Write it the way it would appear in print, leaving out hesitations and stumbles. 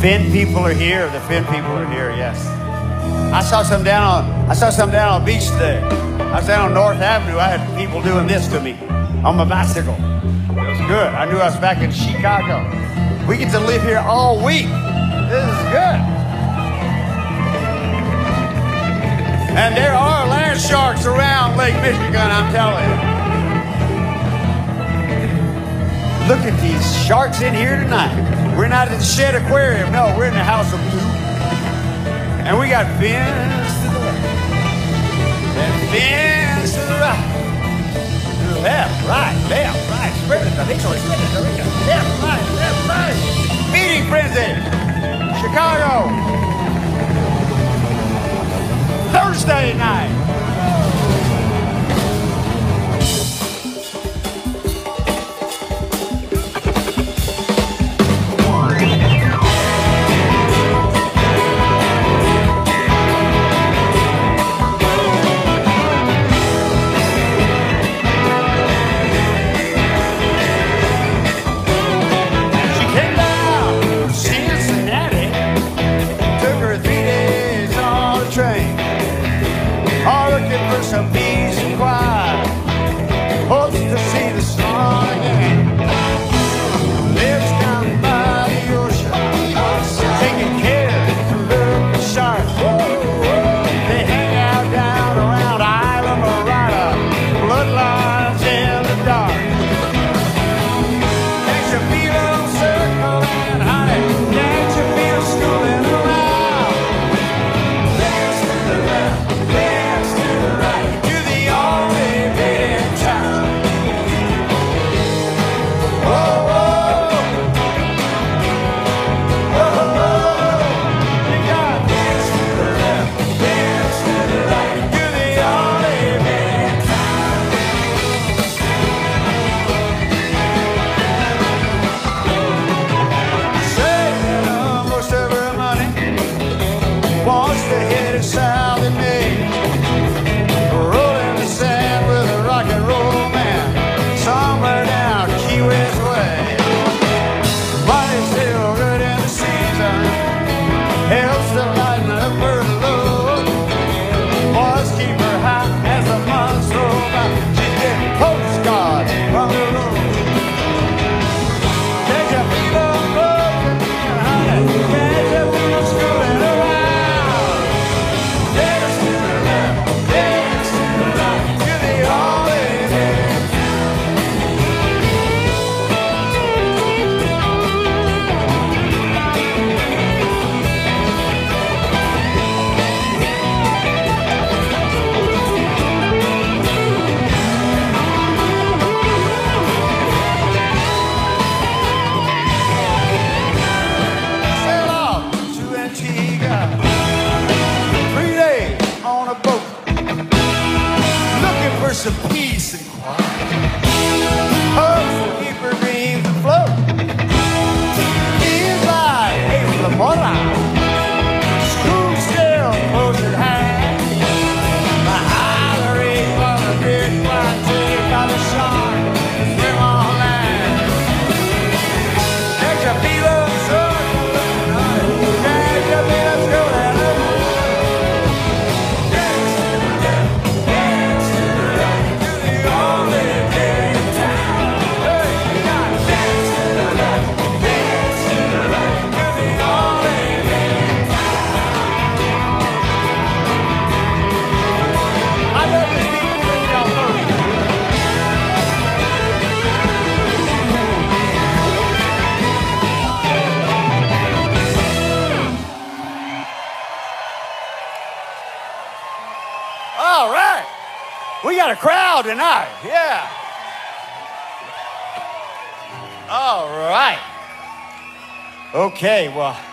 Finn people are here. The Finn people are here, yes. I saw some down on the beach today. I was down on North Avenue. I had people doing this to me on my bicycle. It was good. I knew I was back in Chicago. We get to live here all week. This is good. And there are land sharks around Lake Michigan, I'm telling you. Look at these sharks in here tonight. We're not at the Shed Aquarium. No, we're in the House of Blue. And we got fins to the left. And fins to the right. To the left, right. Spread it. Left, right. Meeting frenzy. Chicago. Thursday night. Some peace and quiet, hopes to see the sun again. Lives down by the ocean, taking care to look sharp. They hang out down around Isla Morada, bloodlines in the dark. Can't you feel them circling, honey? Can't you feel schooling around? Dance to the left, dance to the right. Some peace and quiet. Hopes will keep her dreams afloat. Feels like April morning. School still closed at hand. My Hillary on the big white tape by the shark. Swim on land. Can't you feel them circling? Can't you feel them schooling? All right. We got a crowd tonight. Yeah. All right. Okay, well,